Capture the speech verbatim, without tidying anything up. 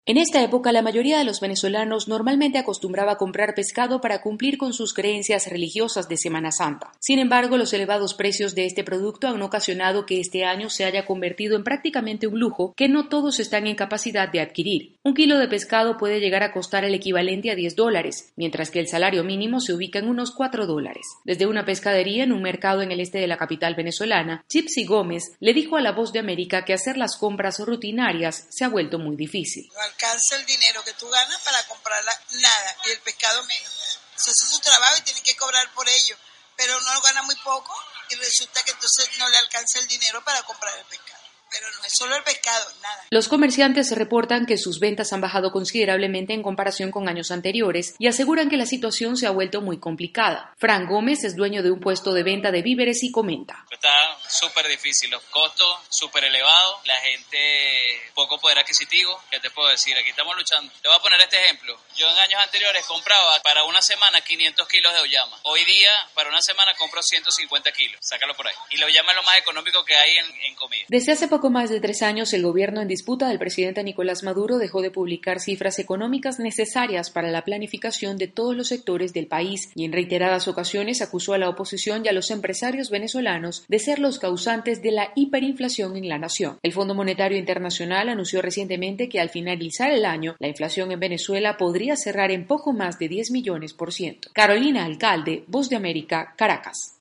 En esta época, la mayoría de los venezolanos normalmente acostumbraba a comprar pescado para cumplir con sus creencias religiosas de Semana Santa. Sin embargo, los elevados precios de este producto han ocasionado que este año se haya convertido en prácticamente un lujo que no todos están en capacidad de adquirir. Un kilo de pescado puede llegar a costar el equivalente a diez dólares, mientras que el salario mínimo se ubica en unos cuatro dólares. Desde una pescadería en un mercado en el este de la capital venezolana, Gypsy Gómez le dijo a La Voz de América que hacer las compras rutinarias se ha vuelto muy difícil. Alcanza el dinero que tú ganas para comprar nada y el pescado menos. Se hace su trabajo y tienen que cobrar por ello, pero uno gana muy poco y resulta que entonces no le alcanza el dinero para comprar el pescado. Pero no es solo el pescado, nada. Los comerciantes reportan que sus ventas han bajado considerablemente en comparación con años anteriores y aseguran que la situación se ha vuelto muy complicada. Fran Gómez es dueño de un puesto de venta de víveres y comenta: Está súper difícil, los costos súper elevados, la gente poco poder adquisitivo. ¿Qué te puedo decir? Aquí estamos luchando. Te voy a poner este ejemplo. Yo en años anteriores compraba para una semana quinientos kilos de oyama. Hoy día, para una semana compro ciento cincuenta kilos. Sácalo por ahí. Y la oyama es lo más económico que hay en, en comida. Desde hace poco más de tres años, el gobierno en disputa del presidente Nicolás Maduro dejó de publicar cifras económicas necesarias para la planificación de todos los sectores del país y en reiteradas ocasiones acusó a la oposición y a los empresarios venezolanos de ser los causantes de la hiperinflación en la nación. El Fondo Monetario Internacional anunció recientemente que al finalizar el año, la inflación en Venezuela podría cerrar en poco más de diez millones por ciento. Carolina Alcalde, Voz de América, Caracas.